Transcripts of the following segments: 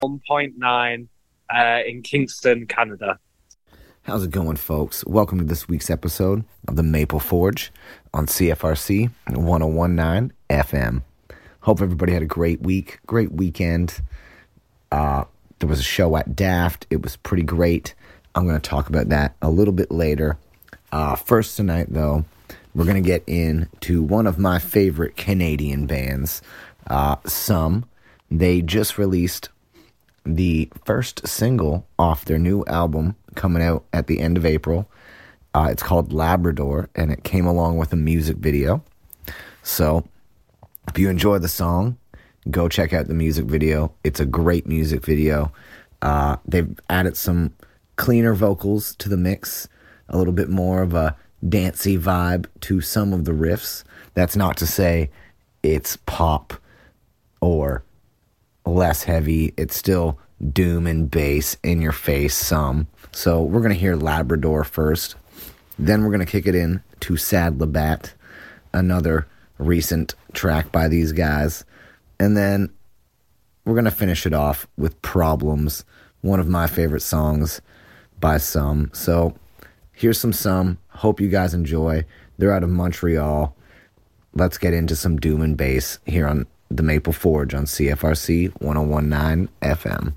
1.9 in Kingston, Canada. How's it going, folks? Welcome to this week's episode of the Maple Forge on CFRC 1019 FM. Hope everybody had a great week, great weekend. There was a show at Daft. It was pretty great. I'm going to talk about that a little bit later. First tonight, though, we're going to get into one of my favorite Canadian bands, Sum. They just released the first single off their new album coming out at the end of April. It's called Labrador, and it came along with a music video. So if you enjoy the song, go check out the music video. It's a great music video. They've added some cleaner vocals to the mix, a little bit more of a dancey vibe to some of the riffs. That's not to say it's pop or less heavy. It's still doom and bass, in your face some. So we're going to hear Labrador first. Then we're going to kick it in to Sad Labatt, another recent track by these guys. And then we're going to finish it off with Problems, one of my favorite songs by Sum. So here's some Sum. Hope you guys enjoy. They're out of Montreal. Let's get into some doom and bass here on the Maple Forge on CFRC 1019 FM.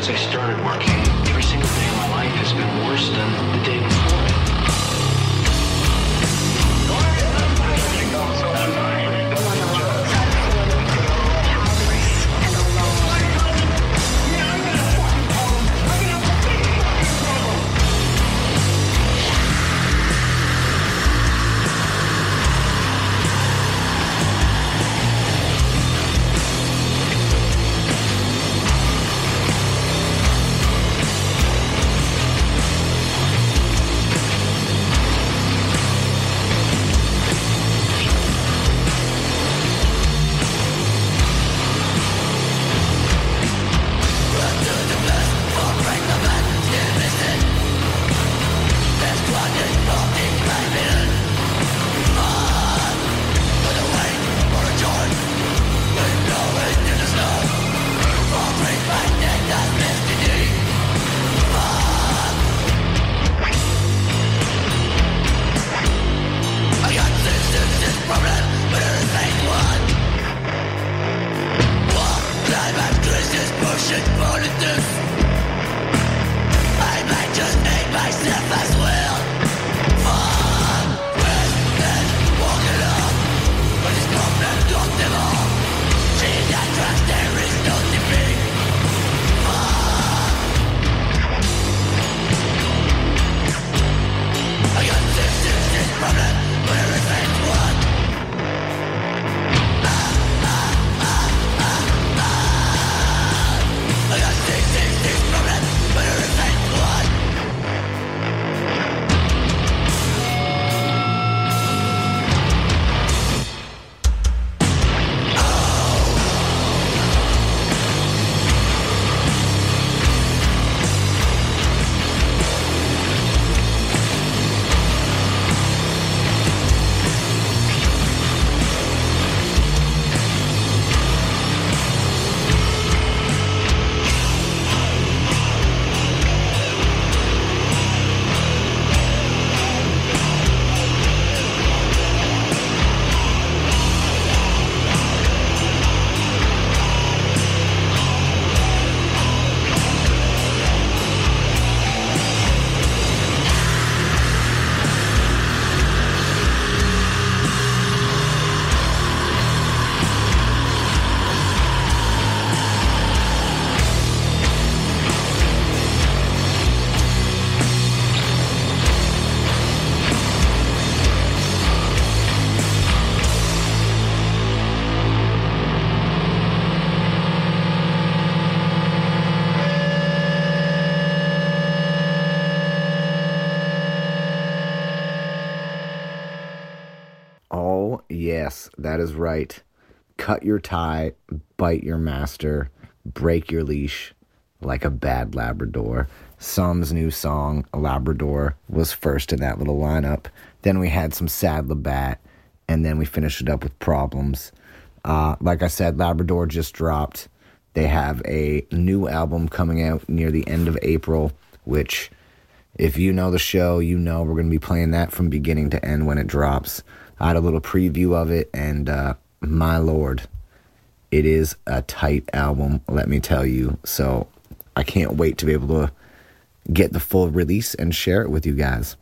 since I started working, every single day of my life has been worse than the day before it. Yes, that is right. Cut your tie, bite your master, break your leash like a bad Labrador. Sum's new song, Labrador, was first in that little lineup. Then we had some Sad Labatt, and then we finished it up with Problems. Like I said, Labrador just dropped. They have a new album coming out near the end of April, which, if you know the show, you know we're going to be playing that from beginning to end when it drops. I had a little preview of it, and my lord, it is a tight album, let me tell you. So I can't wait to be able to get the full release and share it with you guys.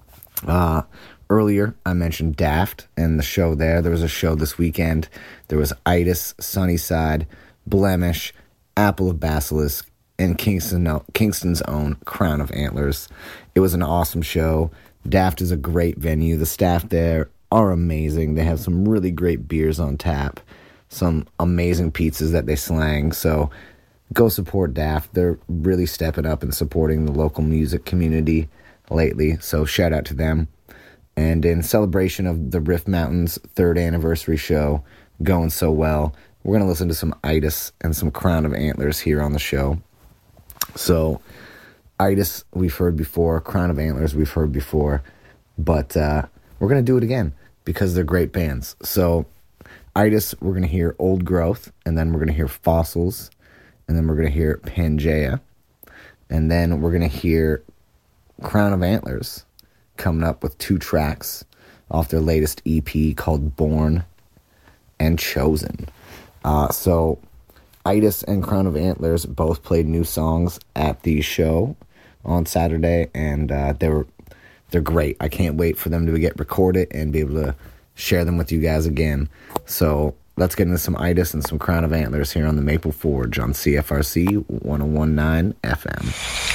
Earlier, I mentioned Daft and the show there. There was a show this weekend. There was Itis, Sunnyside, Blemish, Apple of Basilisk, and Kingston's own Crown of Antlers. It was an awesome show. Daft is a great venue. The staff there are amazing. They have some really great beers on tap, some amazing pizzas that they slang. So go support Daft. They're really stepping up and supporting the local music community lately. So shout out to them. And in celebration of the Rift Mountains 3rd anniversary show going so well, we're going to listen to some Itis and some Crown of Antlers here on the show. So Itis we've heard before, Crown of Antlers we've heard before, but we're going to do it again because they're great bands. So Itis, we're going to hear Old Growth, and then we're going to hear Fossils, and then we're going to hear Pangea, and then we're going to hear Crown of Antlers coming up with 2 tracks off their latest EP called Born and Chosen. So Itis and Crown of Antlers both played new songs at the show on Saturday, and they're great. I can't wait for them to get recorded and be able to share them with you guys again. So let's get into some Itis and some Crown of Antlers here on the Maple Forge on CFRC 1019 FM.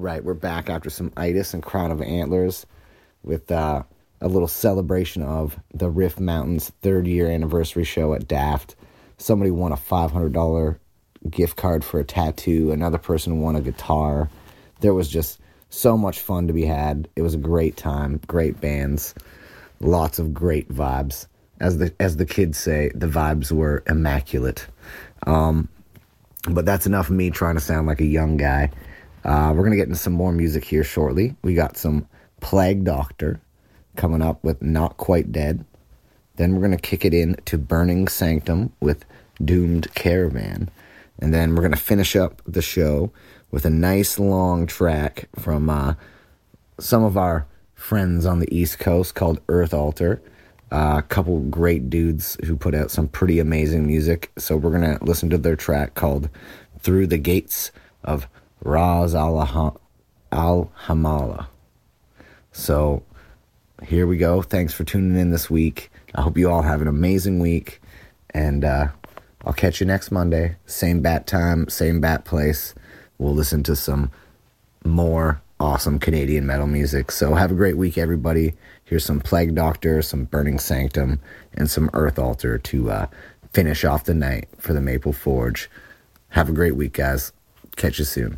right. We're back after some itis and Crown of Antlers with a little celebration of the Rift Mountains 3rd year anniversary show at Daft. Somebody won a $500 gift card for a tattoo. Another person won a guitar. There was just so much fun to be had. It was a great time, great bands, lots of great vibes. As the kids say, the vibes were immaculate. But that's enough of me trying to sound like a young guy. We're going to get into some more music here shortly. We got some Plague Doctor coming up with Not Quite Dead. Then we're going to kick it in to Burning Sanctum with Doomed Caravan. And then we're going to finish up the show with a nice long track from some of our friends on the East Coast called Earth Altar. A couple great dudes who put out some pretty amazing music. So we're going to listen to their track called Through the Gates of Ras Al-Hamala. So here we go. Thanks for tuning in this week. I hope you all have an amazing week. And I'll catch you next Monday. Same bat time, same bat place. We'll listen to some more awesome Canadian metal music. So have a great week, everybody. Here's some Plague Doctor, some Burning Sanctum, and some Earth Altar to finish off the night for the Maple Forge. Have a great week, guys. Catch you soon.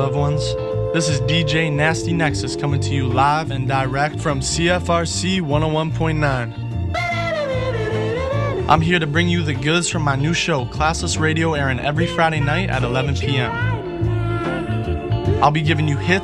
loved ones. This is DJ Nasty Nexus coming to you live and direct from CFRC 101.9. I'm here to bring you the goods from my new show, Classless Radio, airing every Friday night at 11 p.m. I'll be giving you hits